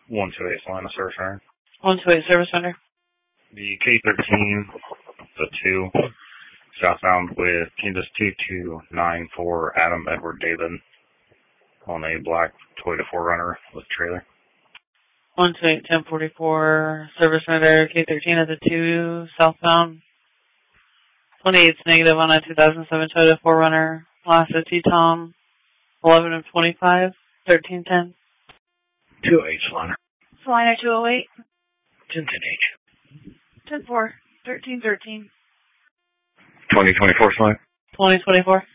128 Salina Service Center. 128 Service Center. The K13, the 2, southbound with Kansas 2294 Adam Edward David on a black Toyota 4Runner with trailer. 128 1044 Service Center. K13 is a 2, southbound. 28's negative on a 2007 Toyota 4Runner. Last is T-Tom. 11 of 25, 1310. 208 Salina. Salina 208. 1010H. 10-4, 1313. 2024 Salina. 2024.